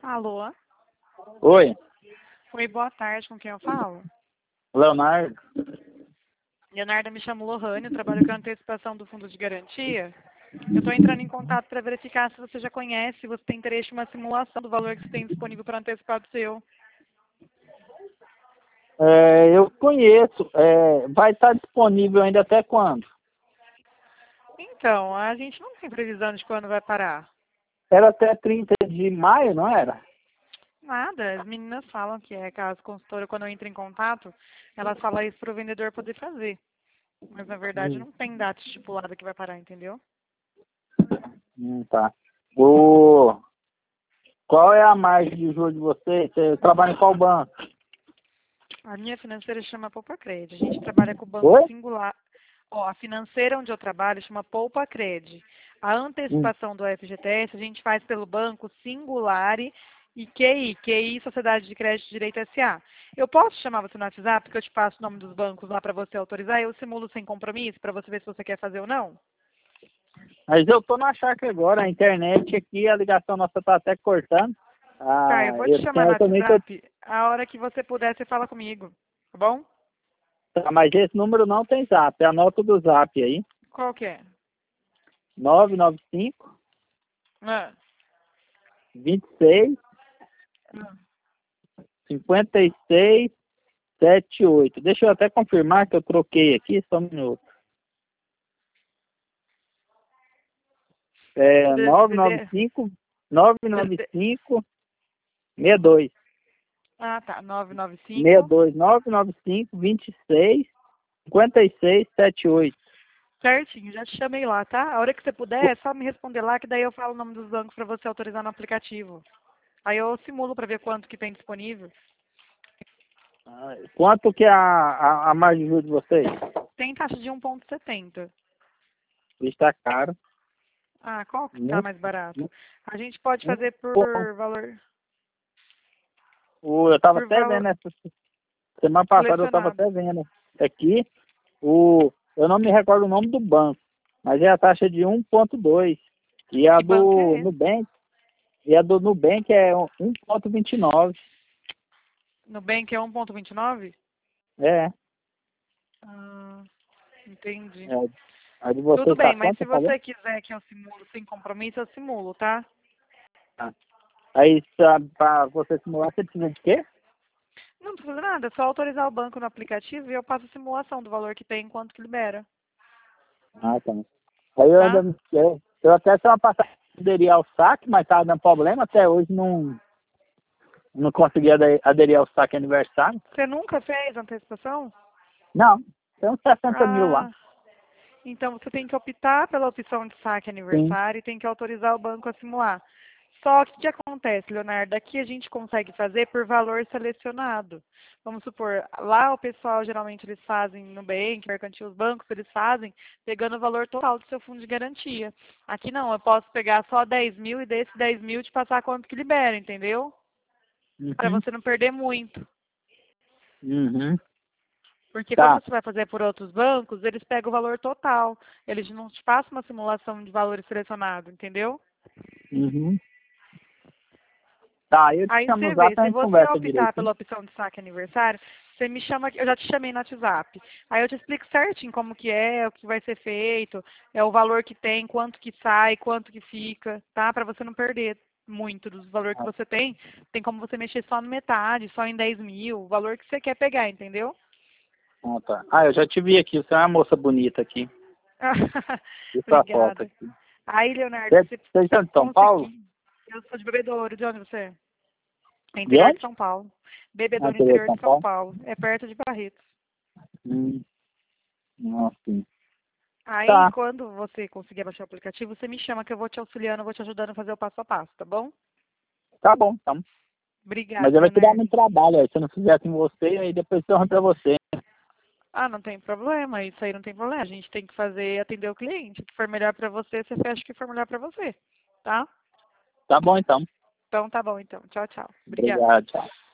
Alô? Oi, Oi, boa tarde, com quem eu falo? Leonardo. Leonardo, me chamo Lohane, eu trabalho com a antecipação do fundo de garantia. Eu estou entrando em contato para verificar se você já conhece, se você tem interesse em uma simulação do valor que você tem disponível para antecipar do seu. Eu conheço. Vai estar disponível ainda até quando? Então, a gente não tem previsão de quando vai parar. Era até 30 de maio, não era? Nada, as meninas falam que é caso consultora, quando eu entro em contato, elas falam isso para o vendedor poder fazer. Mas, na verdade, Hum, não tem data estipulada que vai parar, entendeu? tá. O... Qual é a margem de juros de vocês? Você trabalha em qual banco? A minha financeira chama Poupa Cred. A gente trabalha com o Banco Oi? Singular. Ó, a financeira onde eu trabalho chama Poupa Cred. A Hum. antecipação do FGTS a gente faz pelo Banco Singulare e QI. QI, Sociedade de Crédito e Direito SA. Eu posso chamar você no WhatsApp, que eu te passo o nome dos bancos lá para você autorizar? Eu simulo sem compromisso para você ver se você quer fazer ou não? Mas eu tô na chácara agora, a internet aqui, a ligação nossa tá até cortando. Tá, eu vou te chamar no Também WhatsApp. A hora que você puder, você fala comigo. Tá bom? tá, mas esse número não tem zap. Anota o do zap aí. Qual que é? 995 Ah, 26 ah. 56 78. Deixa eu até confirmar que eu troquei aqui, só um minuto. É DDD. 995 995 62 Ah, tá. 995. 62 995 26 56 78. Certinho, já te chamei lá, tá? A hora que você puder, é só me responder lá, que daí eu falo o nome dos bancos para você autorizar no aplicativo. Aí eu simulo para ver quanto que tem disponível. Quanto que é a margem de juros de vocês? Tem taxa de 1,70. Está caro. Ah, qual que tá Muito, mais barato? muito, A gente pode muito fazer bom. por valor, Eu estava por até valor vendo essa semana passada, eu estava selecionado. até vendo aqui. Eu não me recordo o nome do banco, mas é a taxa de 1,2. E a Que banco do é esse? Nubank, e a do Nubank é 1,29. Nubank é 1,29? É, Ah, entendi. é. A de Tudo vocês tá bem, mas quanto, se você falou? você quiser que eu simulo sem compromisso, eu simulo, tá? Tá. Aí, para você simular, você precisa de quê? Não precisa nada, é só autorizar o banco no aplicativo e eu passo a simulação do valor que tem enquanto que libera, Ah, tá. Aí eu ainda tá? não sei. Eu até semana passada aderir ao saque, mas tava dando problema. Até hoje não consegui aderir ao saque aniversário. Você nunca fez antecipação? Não, tem uns 60 mil lá. Ah, então você tem que optar pela opção de saque Sim. aniversário e tem que autorizar o banco a simular. Só que o que acontece, Leonardo? Aqui a gente consegue fazer por valor selecionado. Vamos supor, lá o pessoal geralmente eles fazem no Nubank, Mercantil, os bancos, eles fazem pegando o valor total do seu fundo de garantia. Aqui não, eu posso pegar só 10 mil e desse 10 mil te passar quanto que libera, entendeu? Para Uhum. você não perder muito. Uhum. Porque quando Tá. você vai fazer por outros bancos, eles pegam o valor total. Eles não te passam uma simulação de valores selecionados, entendeu? Uhum. Tá, eu te Aí chamo no você vê, zap e a se gente você conversa optar direitinho. pela opção de saque aniversário, você me chama, eu já te chamei no WhatsApp. Aí eu te explico certinho como que é, o que vai ser feito, é o valor que tem, quanto que sai, quanto que fica, tá? Para você não perder muito dos valor que você tem. Tem como você mexer só no metade, só em 10 mil, o valor que você quer pegar, entendeu? Ah, tá. Eu já te vi aqui. Você é uma moça bonita aqui. Vi sua foto Obrigada. aqui. Aí, Leonardo, Você, se você você é de São Paulo? conseguir. Eu sou de Bebedouro. De onde você é? É De interior de onde? São Paulo. Ah, Bebedouro, interior de interior São de São Paulo? Paulo. É perto de Barretos. Hum, nossa. Aí, Tá. quando você conseguir baixar o aplicativo, você me chama que eu vou te auxiliando, eu vou te ajudando a fazer o passo a passo, tá bom? Tá bom, então. Mas Obrigada, eu vou te dar Leonardo. muito trabalho. Aí, se eu não fizer com você, aí depois eu arrumo pra você. Ah, não tem problema, isso aí não tem problema. A gente tem que fazer, atender o cliente. O que for melhor pra você, você fecha o que for melhor pra você, tá? Tá bom, então. Então tá bom, então. Tchau, tchau. Obrigada. Obrigado, tchau.